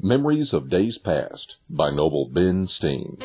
Memories of Days Past by Noble Ben Steen.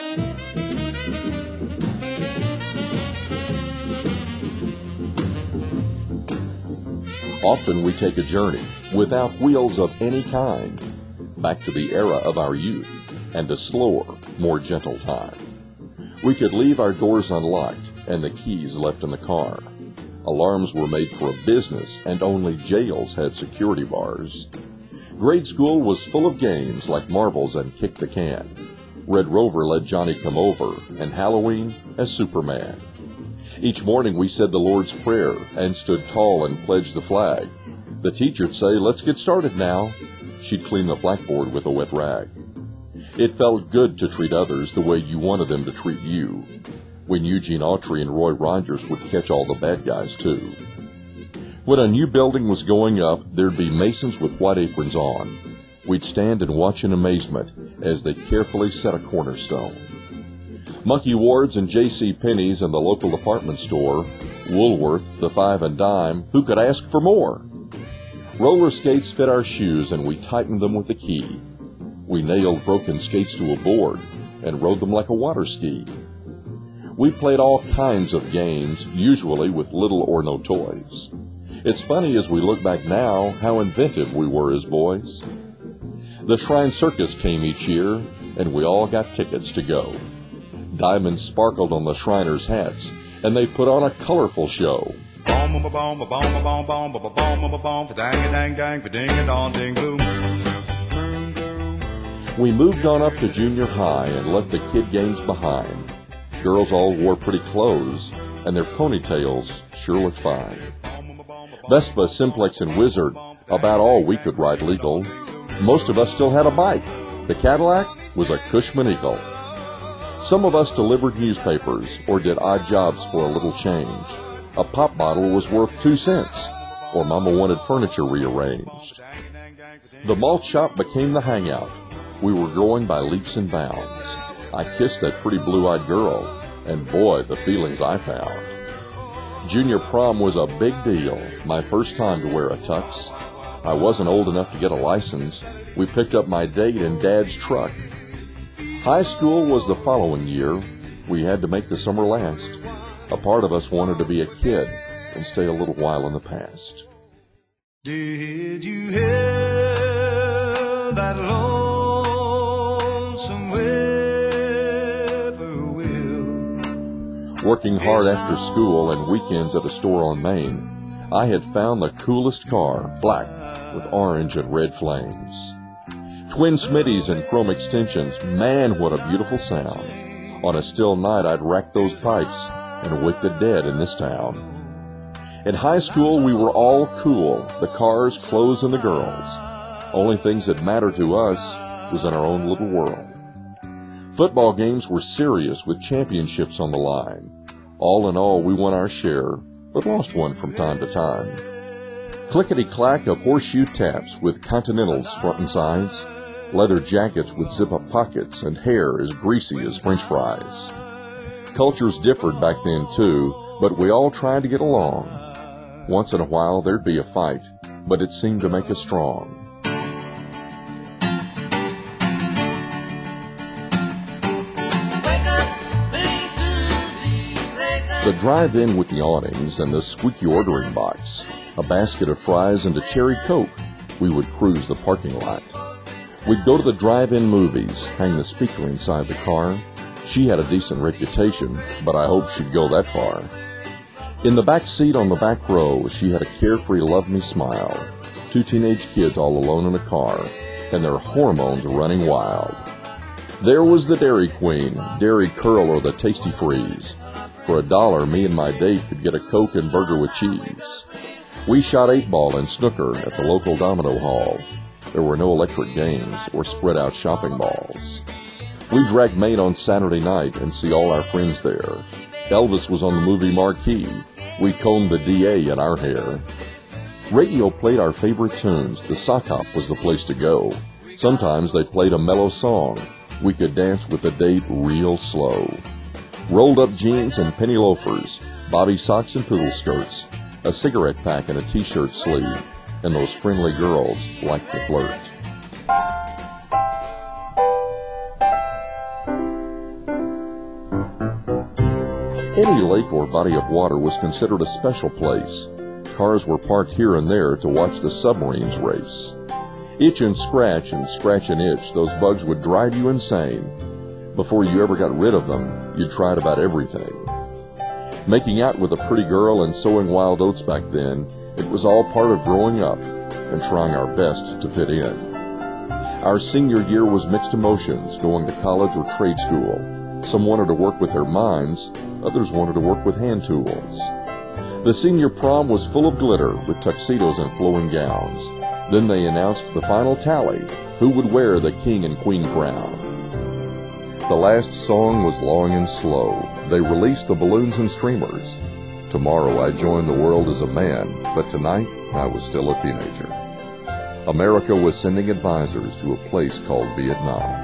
Often we take a journey without wheels of any kind, back to the era of our youth and a slower, more gentle time. We could leave our doors unlocked and the keys left in the car. Alarms were made for a business and only jails had security bars. Grade school was full of games like marbles and kick the can. Red Rover led Johnny Come Over and Halloween as Superman. Each morning we said the Lord's Prayer and stood tall and pledged the flag. The teacher'd say, "Let's get started now." She'd clean the blackboard with a wet rag. It felt good to treat others the way you wanted them to treat you. When Eugene Autry and Roy Rogers would catch all the bad guys too. When a new building was going up, there'd be masons with white aprons on. We'd stand and watch in amazement as they carefully set a cornerstone. Monkey Ward's and J.C. Penney's and the local department store, Woolworth, the Five and Dime, who could ask for more? Roller skates fit our shoes and we tightened them with a key. We nailed broken skates to a board and rode them like a water ski. We played all kinds of games, usually with little or no toys. It's funny as we look back now how inventive we were as boys. The Shrine Circus came each year, and we all got tickets to go. Diamonds sparkled on the Shriners' hats, and they put on a colorful show. We moved on up to junior high and left the kid games behind. Girls all wore pretty clothes, and their ponytails sure looked fine. Vespa, Simplex, and Wizard, about all we could ride legal. Most of us still had a bike. The Cadillac was a Cushman Eagle. Some of us delivered newspapers or did odd jobs for a little change. A pop bottle was worth 2 cents, or Mama wanted furniture rearranged. The malt shop became the hangout. We were growing by leaps and bounds. I kissed that pretty blue-eyed girl, and boy, the feelings I found. Junior prom was a big deal, my first time to wear a tux. I wasn't old enough to get a license. We picked up my date in Dad's truck. High school was the following year. We had to make the summer last. A part of us wanted to be a kid and stay a little while in the past. Did you hear that lonesome whippoorwill? Working hard after school and weekends at a store on Main, I had found the coolest car, black with orange and red flames. Twin Smitties and chrome extensions, man, what a beautiful sound. On a still night, I'd rack those pipes and wake the dead in this town. In high school, we were all cool, the cars, clothes, and the girls. Only things that mattered to us was in our own little world. Football games were serious with championships on the line. All in all, we won our share, but lost one from time to time. Clickety-clack of horseshoe taps with Continentals front and sides, leather jackets with zip-up pockets, and hair as greasy as French fries. Cultures differed back then, too, but we all tried to get along. Once in a while, there'd be a fight, but it seemed to make us strong. The drive-in with the awnings and the squeaky ordering box, a basket of fries and a cherry Coke, we would cruise the parking lot. We'd go to the drive-in movies, hang the speaker inside the car. She had a decent reputation, but I hoped she'd go that far. In the back seat on the back row, she had a carefree, love-me smile. 2 teenage kids all alone in a car, and their hormones running wild. There was the Dairy Queen, Dairy Curl, or the Tasty Freeze. For $1, me and my date could get a Coke and burger with cheese. We shot 8-ball and snooker at the local domino hall. There were no electric games or spread-out shopping malls. We'd drag Main on Saturday night and see all our friends there. Elvis was on the movie marquee. We combed the DA in our hair. Radio played our favorite tunes. The sock hop was the place to go. Sometimes they played a mellow song. We could dance with the date real slow. Rolled-up jeans and penny loafers, bobby socks and poodle skirts, a cigarette pack and a T-shirt sleeve, and those friendly girls liked to flirt. Any lake or body of water was considered a special place. Cars were parked here and there to watch the submarines race. Itch and scratch and itch, those bugs would drive you insane. Before you ever got rid of them, you tried about everything. Making out with a pretty girl and sowing wild oats back then, it was all part of growing up and trying our best to fit in. Our senior year was mixed emotions, going to college or trade school. Some wanted to work with their minds, others wanted to work with hand tools. The senior prom was full of glitter, with tuxedos and flowing gowns. Then they announced the final tally, who would wear the king and queen crown. The last song was long and slow. They released the balloons and streamers. Tomorrow I joined the world as a man, but tonight I was still a teenager. America was sending advisors to a place called Vietnam.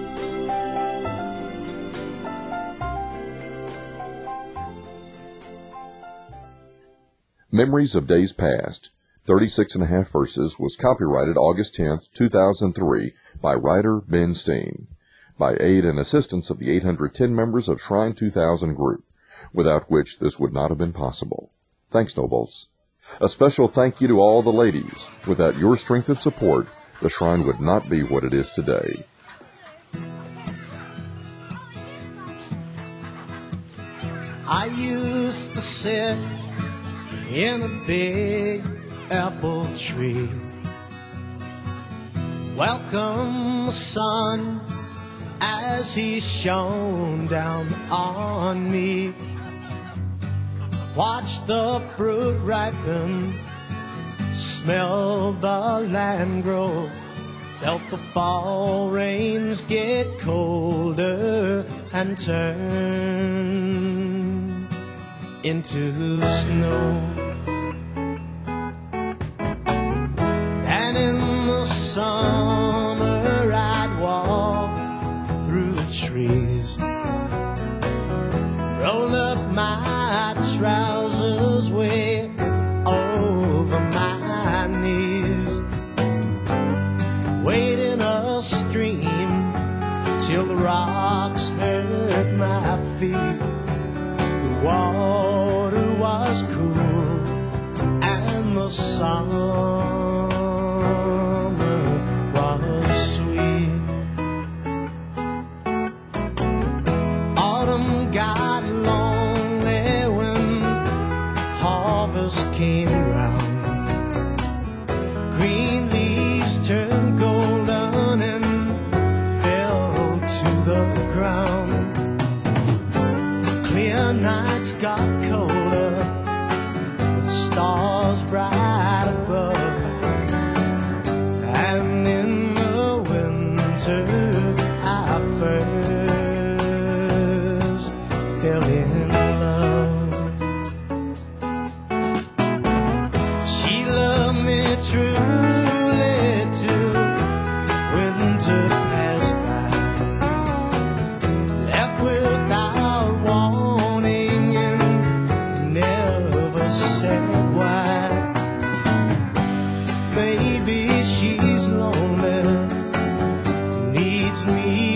Memories of Days Past, 36 and a half verses, was copyrighted August 10, 2003 by writer Ben Steen, by aid and assistance of the 810 members of Shrine 2000 group, without which this would not have been possible. Thanks, Nobles. A special thank you to all the ladies. Without your strength and support, the Shrine would not be what it is today. I used to sit in a big apple tree, welcome the sun as he shone down on me. Watch the fruit ripen, smell the land grow, felt the fall rains get colder and turn into snow. And in the summer I'd walk through the trees, roll up my trousers way over my knees, wade in a stream till the rocks hurt my feet. The water was cool and the summer was sweet. Autumn got lonely when harvest came round. Green leaves turned golden and fell to the ground. Clear nights got colder, with stars bright above. And in the winter I first fell in love. She loved me truly till winter passed by, left without warning and never said why. Baby, she's lonely, needs me